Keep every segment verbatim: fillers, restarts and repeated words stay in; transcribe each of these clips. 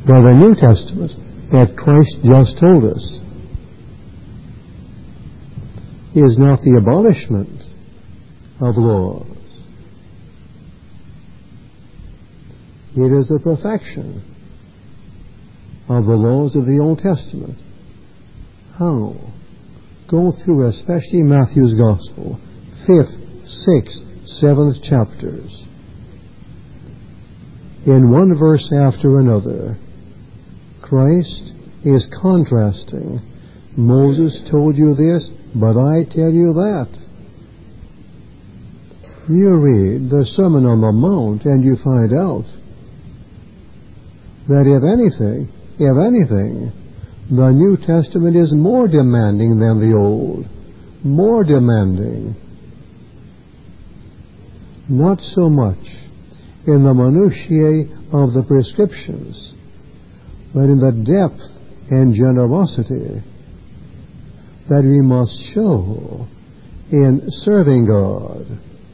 Well, the New Testament that Christ just told us is not the abolishment of laws. It is the perfection of the laws of the Old Testament. How? Go through especially Matthew's Gospel, fifth, sixth, seventh chapters. In one verse after another, Christ is contrasting. Moses told you this, but I tell you that. You read the Sermon on the Mount and you find out that if anything, if anything, the New Testament is more demanding than the Old. More demanding. Not so much in the minutiae of the prescriptions, but in the depth and generosity that we must show in serving God.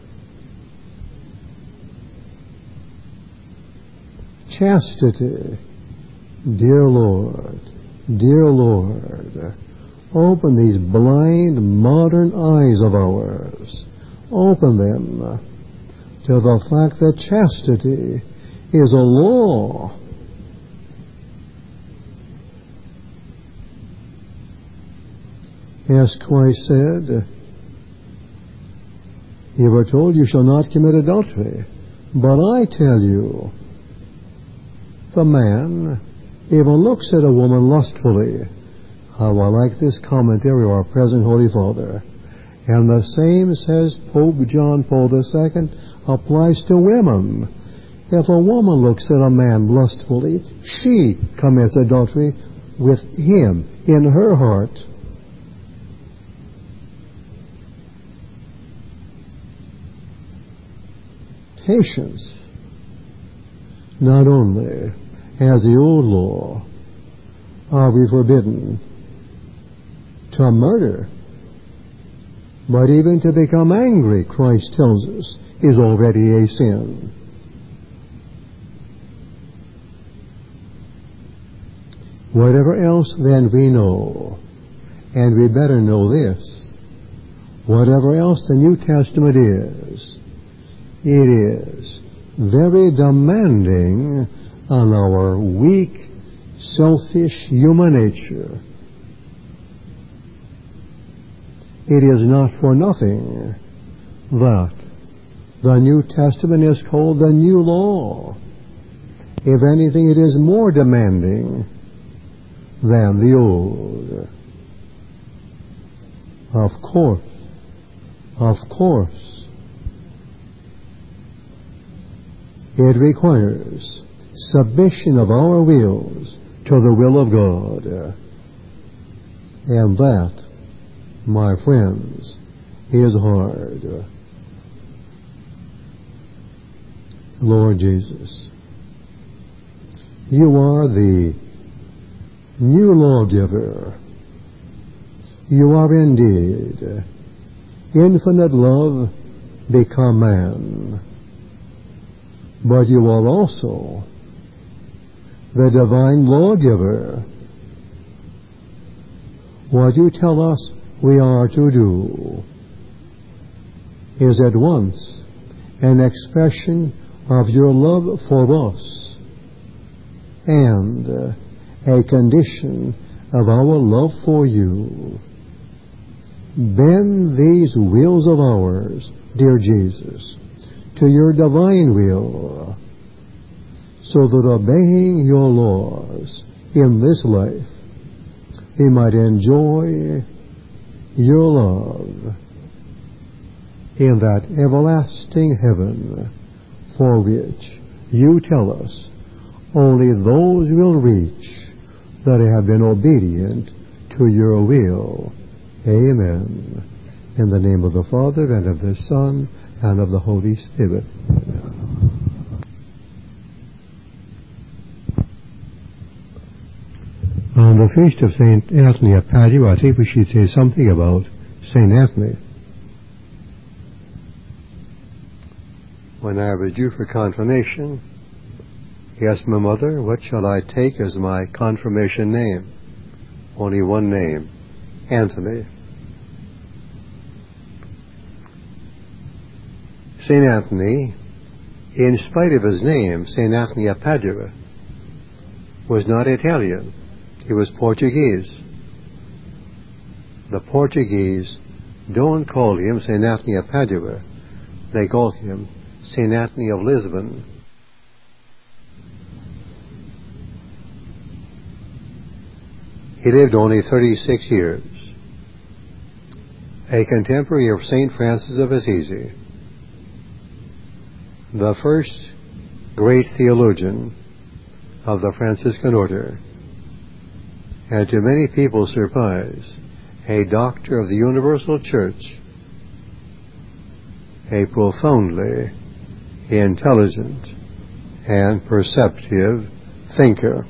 Chastity, dear Lord, dear Lord, open these blind modern eyes of ours. Open them to the fact that chastity is a law. As Christ said, you were told you shall not commit adultery. But I tell you, the man even looks at a woman lustfully. How I like this commentary of our present Holy Father. And the same, says Pope John Paul the Second, applies to women. If a woman looks at a man lustfully, she commits adultery with him in her heart. Patience. Not only as the old law are we forbidden to murder, but even to become angry, Christ tells us, is already a sin. Whatever else then we know, and we better know this, whatever else the New Testament is, it is very demanding on our weak, selfish human nature. It is not for nothing that the New Testament is called the New Law. If anything, it is more demanding than the Old. Of course, of course, it requires submission of our wills to the will of God. And that, my friends, is hard. Lord Jesus, you are the new lawgiver. You are indeed infinite love become man. But you are also the divine lawgiver. What you tell us we are to do is at once an expression of your love for us and a condition of our love for you. Bend these wills of ours, dear Jesus, to your divine will, so that obeying your laws in this life, we might enjoy your love in that everlasting heaven for which you tell us only those will reach that have been obedient to your will. Amen. In the name of the Father, and of the Son, and of the Holy Spirit. On the feast of Saint Anthony of Padua, I think we should say something about Saint Anthony. When I was due for confirmation He asked my mother, what shall I take as my confirmation name? Only one name, Anthony. Saint Anthony, in spite of his name, Saint Anthony of Padua, was not Italian. He was Portuguese. The Portuguese don't call him Saint Anthony of Padua. They call him Saint Anthony of Lisbon. He lived only thirty-six years. A contemporary of Saint Francis of Assisi, the first great theologian of the Franciscan order, and to many people's surprise, a doctor of the Universal Church, a profoundly intelligent and perceptive thinker.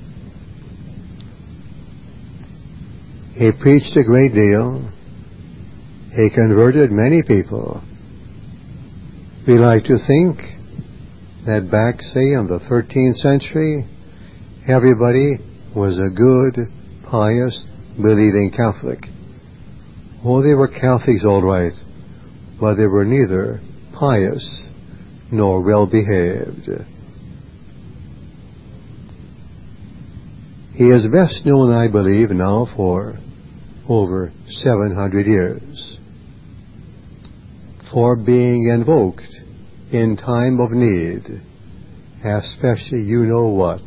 He preached a great deal. He converted many people. We like to think that back, say, in the thirteenth century, everybody was a good, pious, believing Catholic. Oh, they were Catholics all right, but they were neither pious nor well-behaved. He is best known, I believe, now for over seven hundred years, for being invoked in time of need, especially you know what.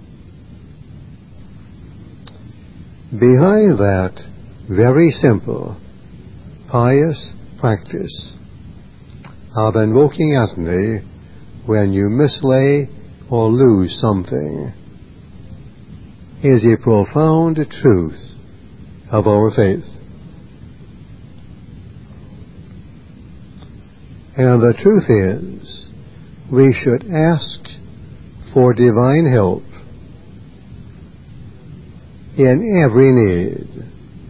Behind that very simple, pious practice of invoking Anthony when you mislay or lose something is a profound truth of our faith. And the truth is, we should ask for divine help in every need.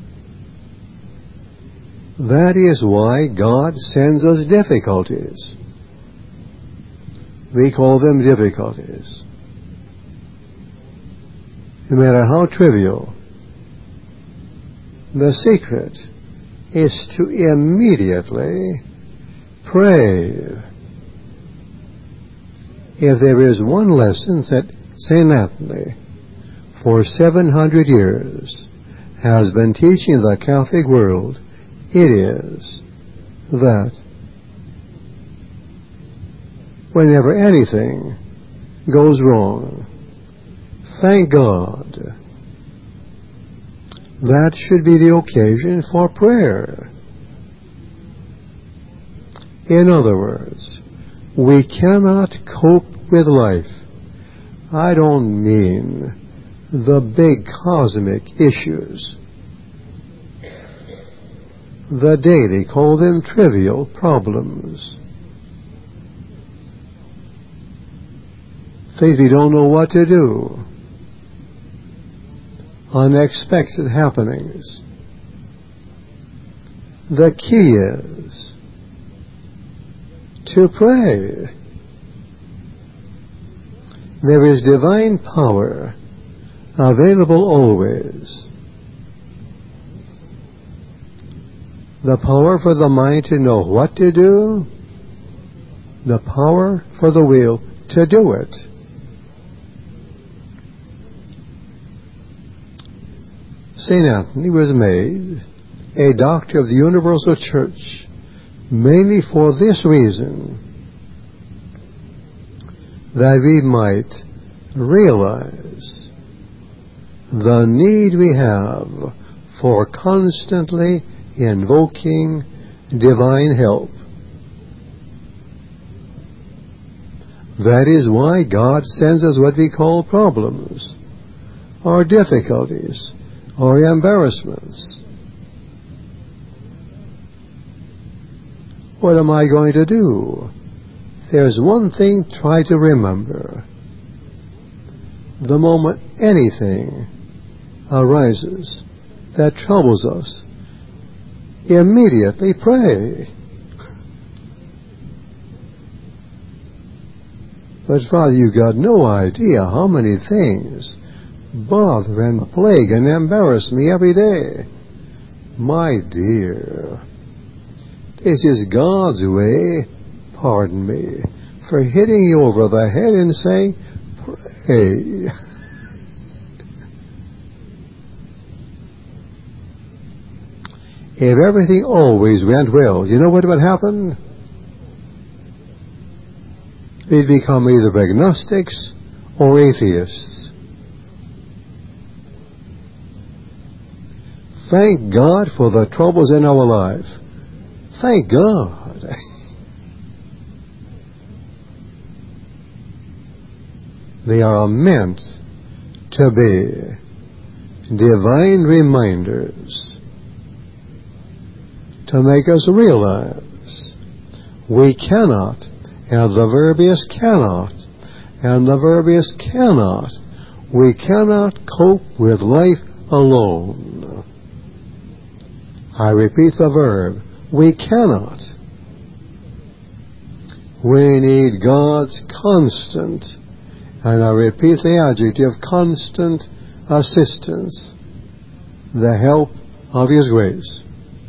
That is why God sends us difficulties. We call them difficulties. No matter how trivial, the secret is to immediately pray. If there is one lesson that Saint Anthony, for seven hundred years, has been teaching the Catholic world, it is that whenever anything goes wrong, thank God. That should be the occasion for prayer. In other words, we cannot cope with life. I don't mean the big cosmic issues, the daily, call them trivial problems, things we don't know what to do, unexpected happenings. The key is to pray. There is divine power available always. The power for the mind to know what to do, the power for the will to do it. Saint Anthony was made a doctor of the Universal Church mainly for this reason, that we might realize the need we have for constantly invoking divine help. That is why God sends us what we call problems, or difficulties, or embarrassments. What am I going to do? There's one thing try to remember. The moment anything arises that troubles us, immediately pray. But Father, you got no idea how many things bother and plague and embarrass me every day. My dear, this is God's way, pardon me, for hitting you over the head and saying, pray. If everything always went well, you know what would happen? We'd become either agnostics or atheists. Thank God for the troubles in our life. Thank God. They are meant to be divine reminders to make us realize we cannot, and the verb is cannot, and the verb is cannot, we cannot cope with life alone. I repeat the verb, we cannot. We need God's constant, and I repeat the adjective, constant assistance, the help of His grace.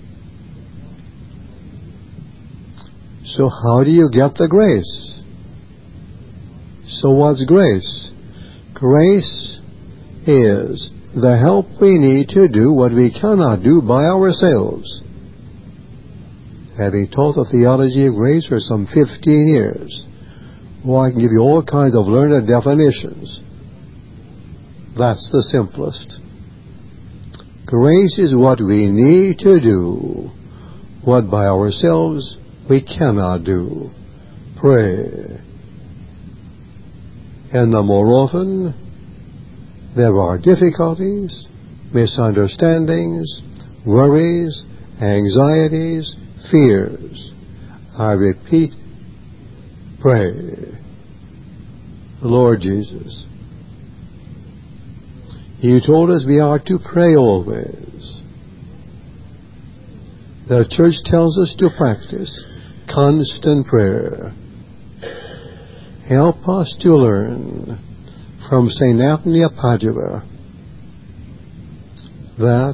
So how do you get the grace? So what's grace? Grace is the help we need to do what we cannot do by ourselves. Having taught the theology of grace for some fifteen years, well, I can give you all kinds of learned definitions. That's the simplest. Grace is what we need to do what by ourselves we cannot do. Pray. And the more often there are difficulties, misunderstandings, worries, anxieties, fears, I repeat, pray. Lord Jesus, You told us we are to pray always. The church tells us to practice constant prayer. Help us to learn from Saint Anthony of Padua that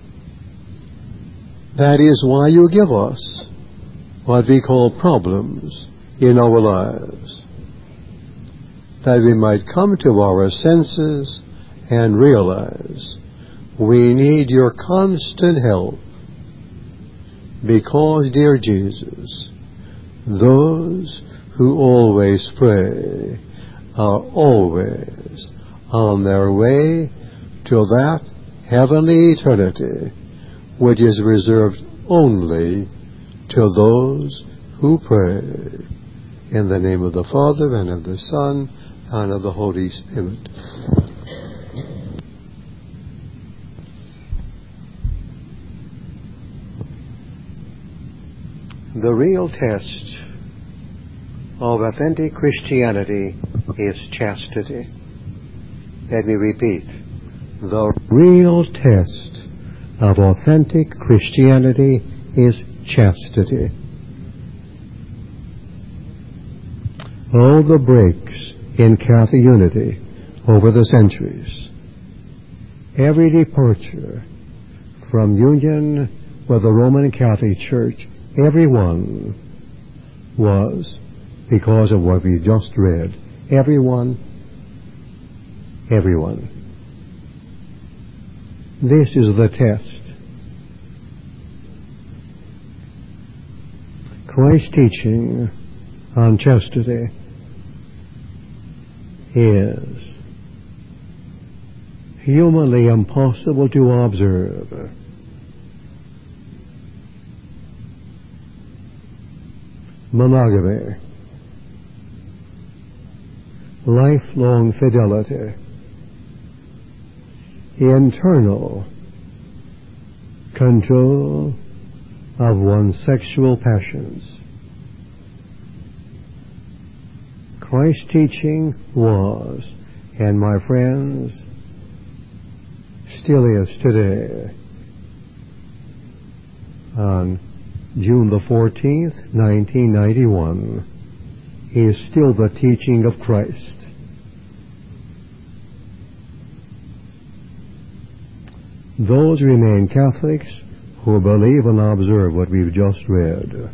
that is why You give us what we call problems in our lives, that we might come to our senses and realize we need Your constant help, because, dear Jesus, those who always pray are always on their way to that heavenly eternity which is reserved only to those who pray. In the name of the Father, and of the Son, and of the Holy Spirit. The real test of authentic Christianity is chastity. Let me repeat. The real test of authentic Christianity is chastity. All the breaks in Catholic unity over the centuries, every departure from union with the Roman Catholic Church, every one was because of what we just read. Everyone, everyone. This is the test. Christ's teaching on chastity is humanly impossible to observe. Monogamy, lifelong fidelity, internal control of one's sexual passions. Christ's teaching was, and my friends, still is today, on June the fourteenth, nineteen ninety-one, is still the teaching of Christ. Those remain Catholics who believe and observe what we've just read.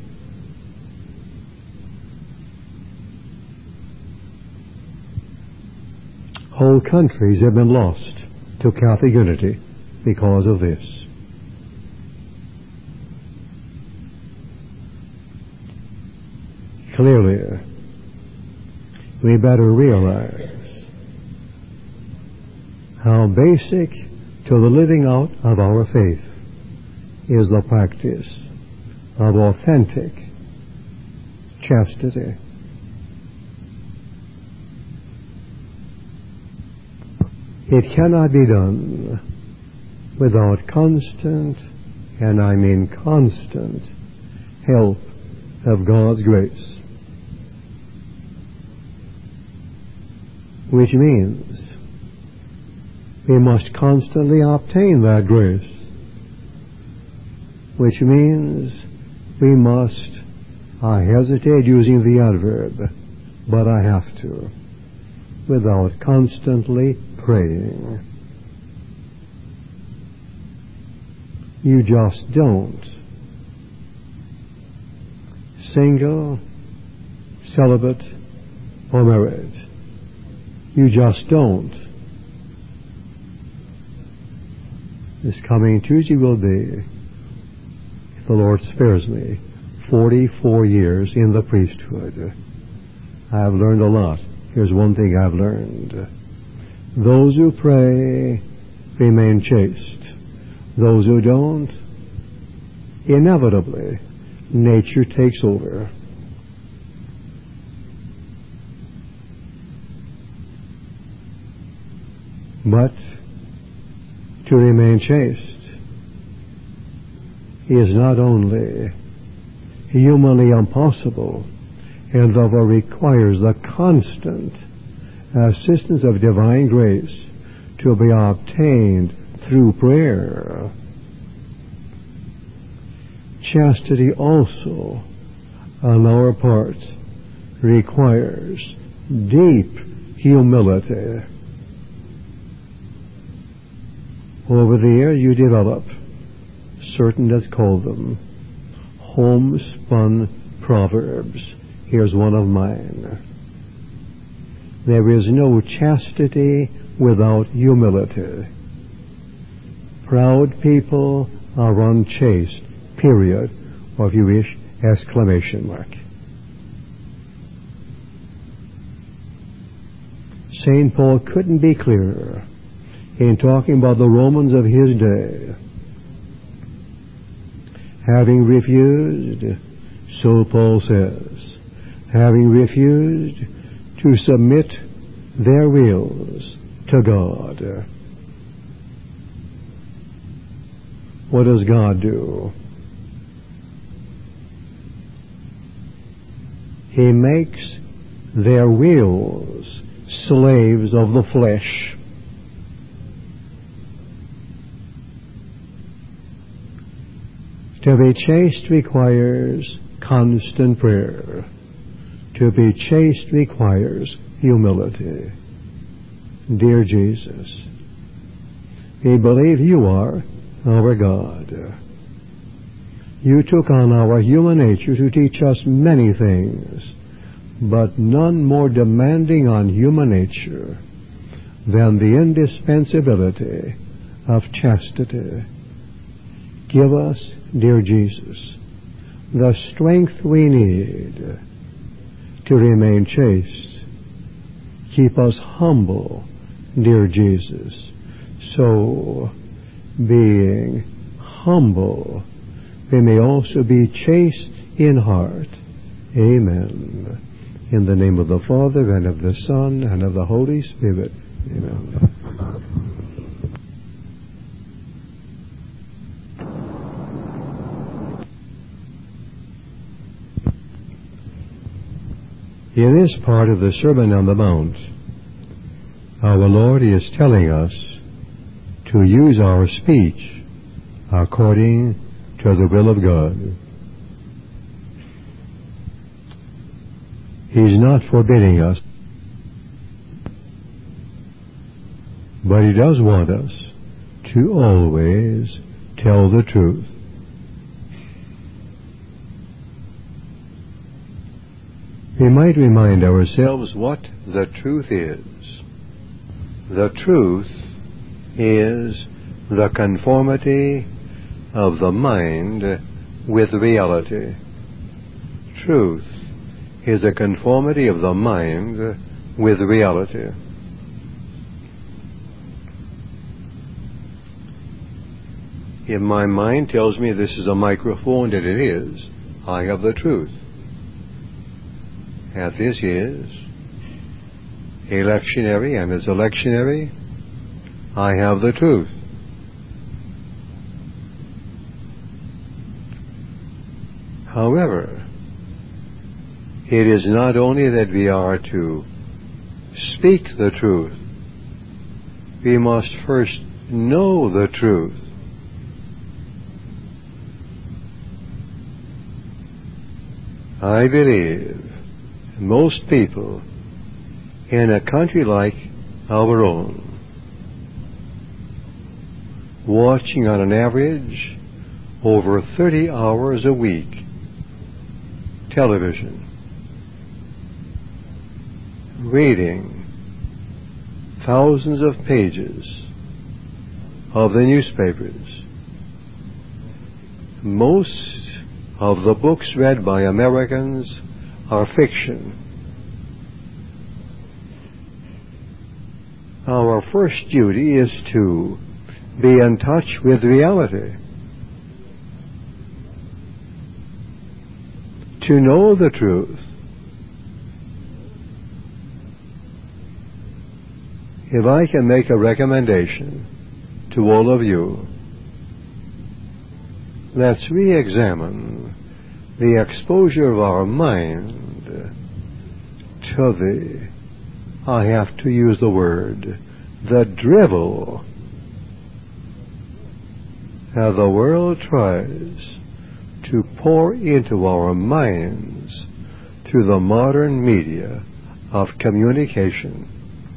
Whole countries have been lost to Catholic unity because of this. Clearly, we better realize how basic to the living out of our faith is the practice of authentic chastity. It cannot be done without constant, and I mean constant, help of God's grace. Which means we must constantly obtain that grace. Which means we must, I hesitate using the adverb, but I have to, without constantly praying. You just don't. Single, celibate, or married. You just don't. This coming Tuesday will be, if the Lord spares me, forty-four years in the priesthood. I have learned a lot. Here's one thing I've learned. Those who pray remain chaste. Those who don't, inevitably, nature takes over. But to remain chaste is not only humanly impossible, and therefore requires the constant assistance of divine grace to be obtained through prayer. Chastity also, on our part, requires deep humility. Over the years you develop certain, let's call them, homespun proverbs. Here's one of mine. There is no chastity without humility. Proud people are unchaste, period, or if you wish, exclamation mark. Saint Paul couldn't be clearer in talking about the Romans of his day. Having refused, so Paul says, having refused to submit their wills to God. What does God do? He makes their wills slaves of the flesh. To be chaste requires constant prayer. To be chaste requires humility. Dear Jesus, we believe you are our God. You took on our human nature to teach us many things, but none more demanding on human nature than the indispensability of chastity. Give us, dear Jesus, the strength we need to remain chaste. Keep us humble, dear Jesus, so, being humble, we may also be chaste in heart. Amen. In the name of the Father, and of the Son, and of the Holy Spirit. Amen. In this part of the Sermon on the Mount, our Lord is telling us to use our speech according to the will of God. He's not forbidding us, but He does want us to always tell the truth. We might remind ourselves what the truth is. The truth is the conformity of the mind with reality. Truth is a conformity of the mind with reality. If my mind tells me this is a microphone, that it is, I have the truth. And this is electionary, and it's electionary, I have the truth. However, it is not only that we are to speak the truth, we must first know the truth. I believe most people in a country like our own, watching on an average over thirty hours a week television, reading thousands of pages of the newspapers, most of the books read by Americans are fiction. Our first duty is to be in touch with reality, to know the truth. If I can make a recommendation to all of you, let's re-examine the exposure of our mind to the, I have to use the word, the drivel that the world tries to pour into our minds through the modern media of communication.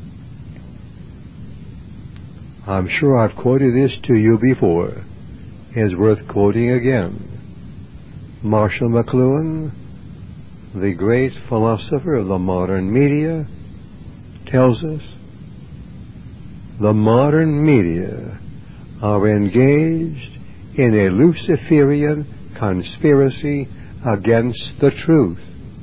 I'm sure I've quoted this to you before. It's worth quoting again. Marshall McLuhan, the great philosopher of the modern media, tells us the modern media are engaged in a Luciferian conspiracy against the truth.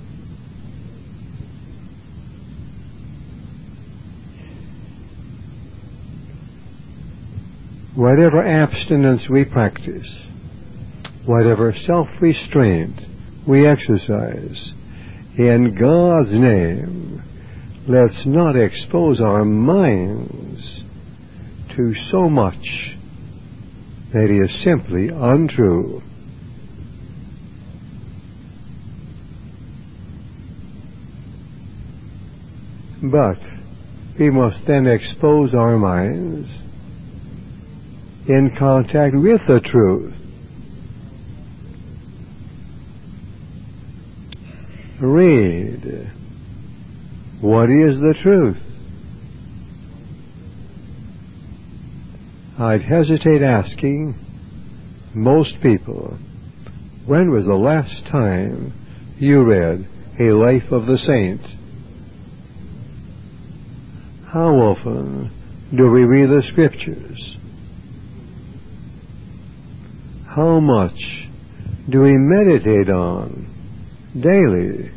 Whatever abstinence we practice, whatever self-restraint we exercise, in God's name, let's not expose our minds to so much that is simply untrue. But we must then expose our minds in contact with the truth. Read. What is the truth? I'd hesitate asking most people, when was the last time you read A Life of the Saint? How often do we read the Scriptures? How much do we meditate on daily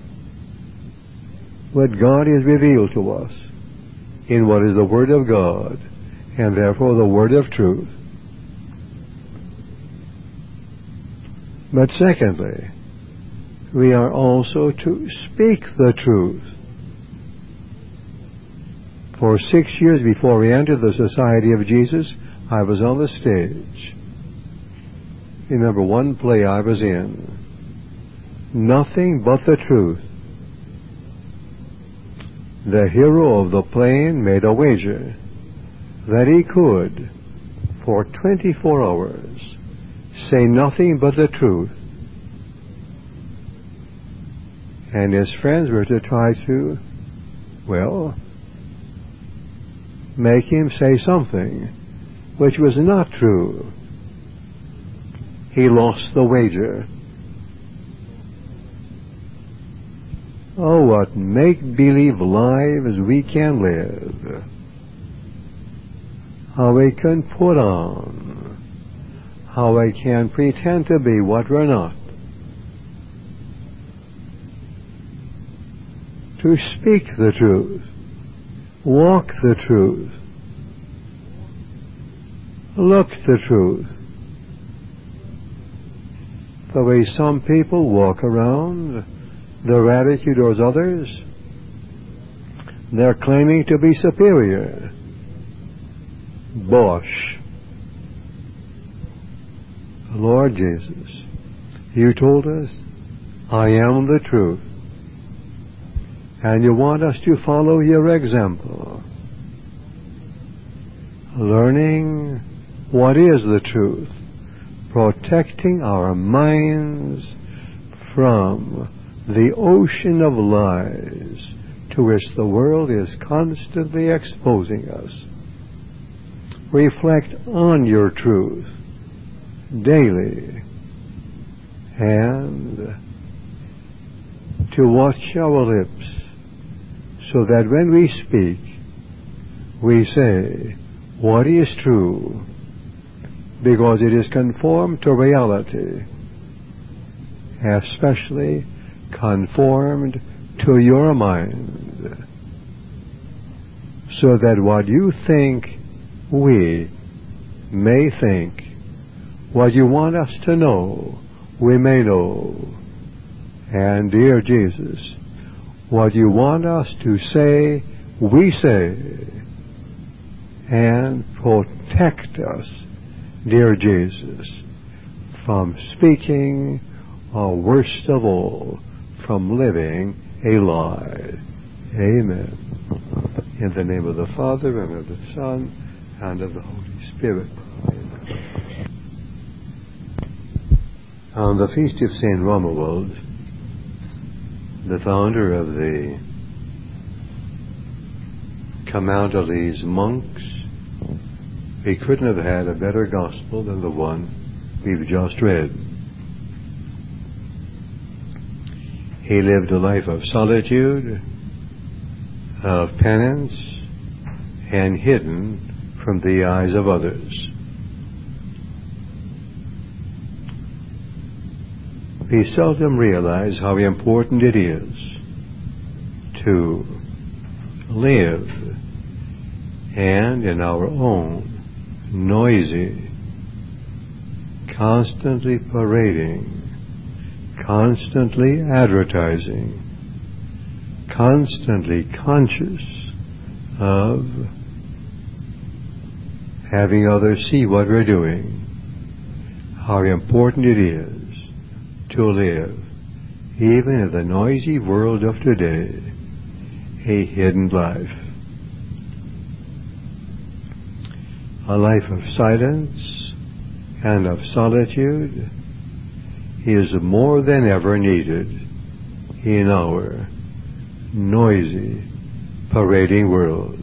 what God has revealed to us in what is the Word of God, and therefore the Word of truth? But secondly, we are also to speak the truth. For six years before we entered the Society of Jesus, I was on the stage. Remember one play I was in, Nothing But the Truth. The hero of the play made a wager that he could, for twenty-four hours, say nothing but the truth. And his friends were to try to, well, make him say something which was not true. He lost the wager. Oh, what make-believe lives we can live. How we can put on. How we can pretend to be what we're not. To speak the truth. Walk the truth. Look the truth. The way some people walk around, their attitude towards others, they're claiming to be superior. Bosh. Lord Jesus, you told us, I am the truth. And you want us to follow your example. Learning what is the truth. Protecting our minds from the ocean of lies to which the world is constantly exposing us. Reflect on your truth daily and to watch our lips so that when we speak, we say what is true because it is conformed to reality, especially conformed to your mind, so that what you think we may think, what you want us to know, we may know. And dear Jesus, what you want us to say, we say. And protect us, dear Jesus, from speaking, or worst of all, from living a lie. Amen. In the name of the Father, and of the Son, and of the Holy Spirit. Amen. On the feast of Saint Romuald, the founder of the Camaldolese monks, he couldn't have had a better gospel than the one we've just read. He lived a life of solitude, of penance, and hidden from the eyes of others. We seldom realize how important it is to live and in our own noisy, constantly parading, constantly advertising, constantly conscious of having others see what we're doing, how important it is to live, even in the noisy world of today, a hidden life. A life of silence and of solitude is more than ever needed in our noisy, parading world.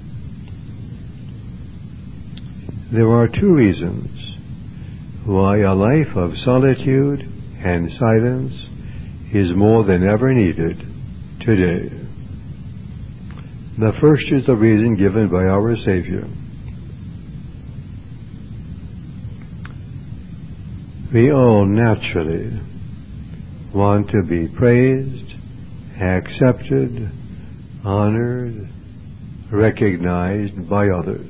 There are two reasons why a life of solitude and silence is more than ever needed today. The first is the reason given by our Savior. We all naturally want to be praised, accepted, honored, recognized by others.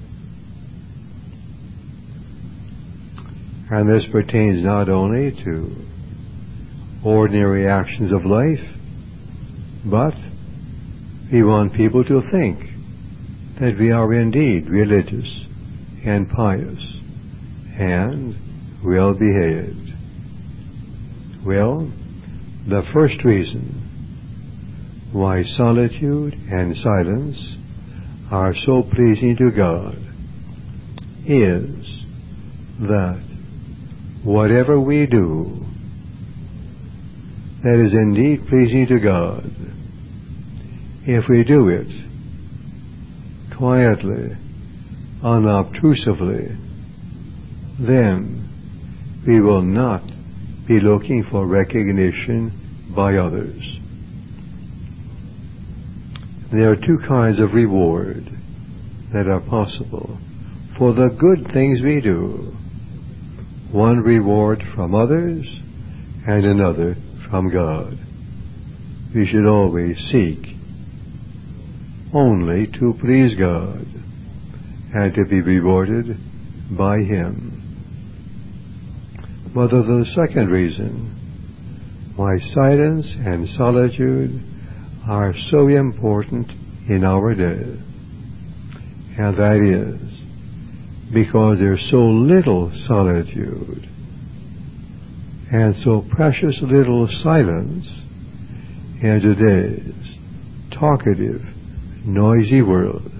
And this pertains not only to ordinary actions of life, but we want people to think that we are indeed religious and pious and well behaved. Well, the first reason why solitude and silence are so pleasing to God is that whatever we do that is indeed pleasing to God, if we do it quietly, unobtrusively, then we will not be looking for recognition by others. There are two kinds of reward that are possible for the good things we do. One reward from others and another from God. We should always seek only to please God and to be rewarded by Him. But of the second reason why silence and solitude are so important in our day, and that is because there's so little solitude and so precious little silence in today's talkative, noisy world.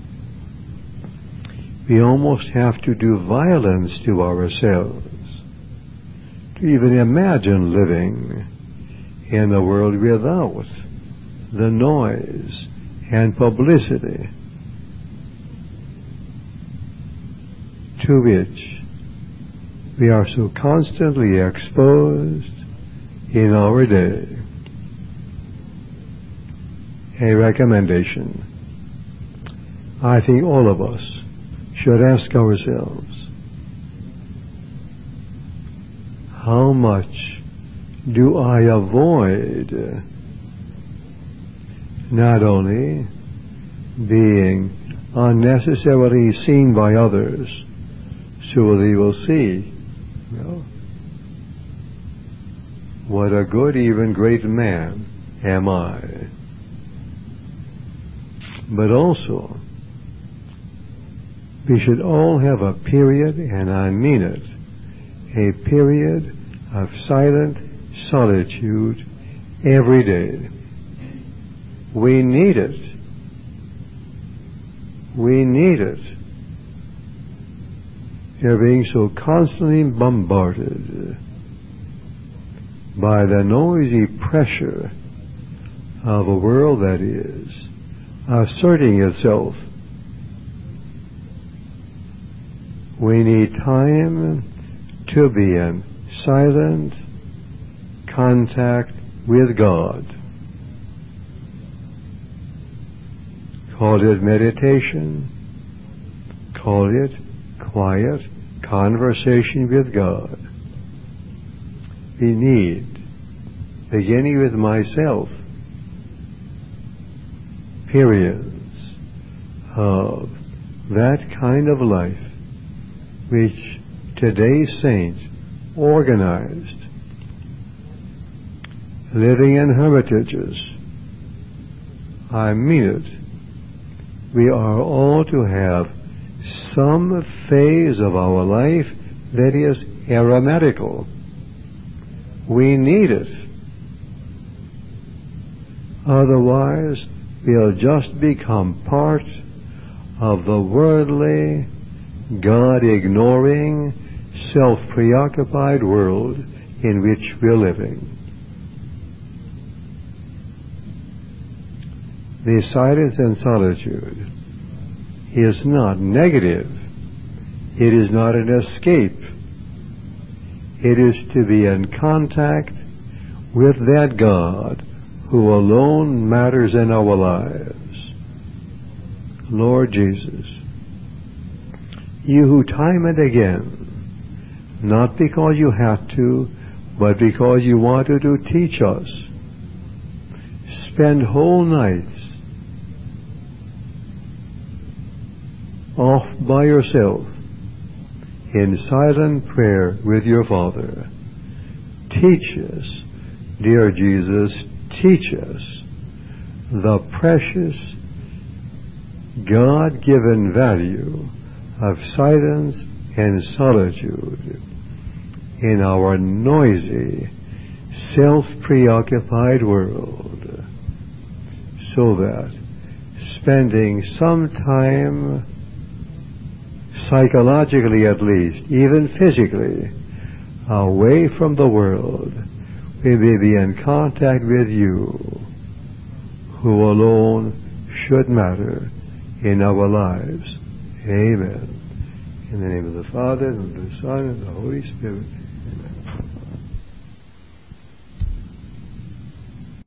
We almost have to do violence to ourselves to even imagine living in a world without the noise and publicity to which we are so constantly exposed in our day. A recommendation. I think all of us should ask ourselves, how much do I avoid not only being unnecessarily seen by others so they will see, you know, what a good, even great man am I, but also we should all have a period, and I mean it, a period of silent solitude every day. We need it. We need it. We're being so constantly bombarded by the noisy pressure of a world that is asserting itself. We need time to be in silent contact with God. Call it meditation, call it quiet conversation with God. We need, beginning with myself, periods of that kind of life which today's saints organized, living in hermitages. I mean it. We are all to have some phase of our life that is eremitical. We need it. Otherwise, we'll just become part of the worldly, God-ignoring, self-preoccupied world in which we're living. The silence and solitude is not negative. It is not an escape. It is to be in contact with that God who alone matters in our lives. Lord Jesus, you who time and again, not because you have to, but because you wanted to teach us, spend whole nights off by yourself in silent prayer with your Father. Teach us, dear Jesus, teach us the precious God-given value of silence and solitude in our noisy, self-preoccupied world, so that spending some time, psychologically at least, even physically, away from the world, we may be in contact with you, who alone should matter in our lives. Amen. In the name of the Father, and of the Son, and of the Holy Spirit.